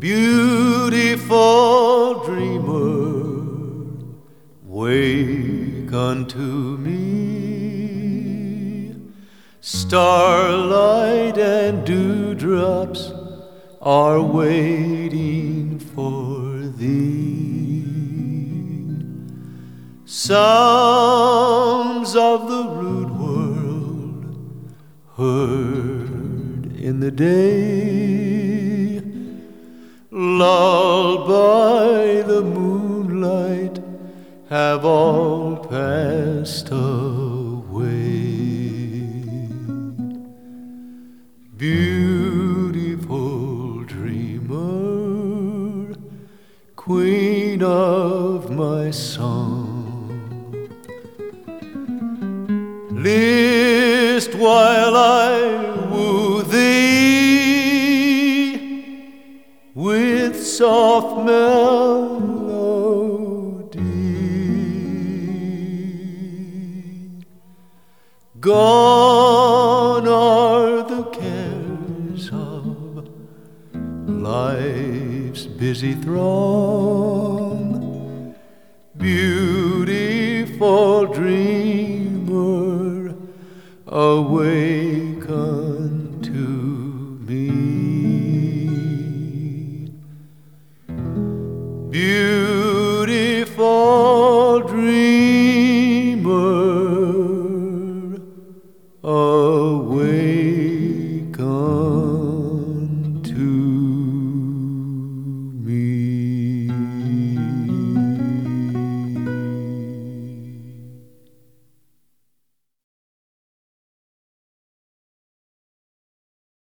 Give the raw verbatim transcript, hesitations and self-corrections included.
Beautiful dreamer, wake unto me. Starlight and dewdrops are waiting for thee. Sounds of the rude world heard in the day, lulled by the moonlight, have all passed away. Beautiful dreamer, queen of my song, list while I woo thee with soft melody. Gone are the cares of life's busy throng. Beautiful dreamer, awake unto me. Beautiful dreamer, awake unto me.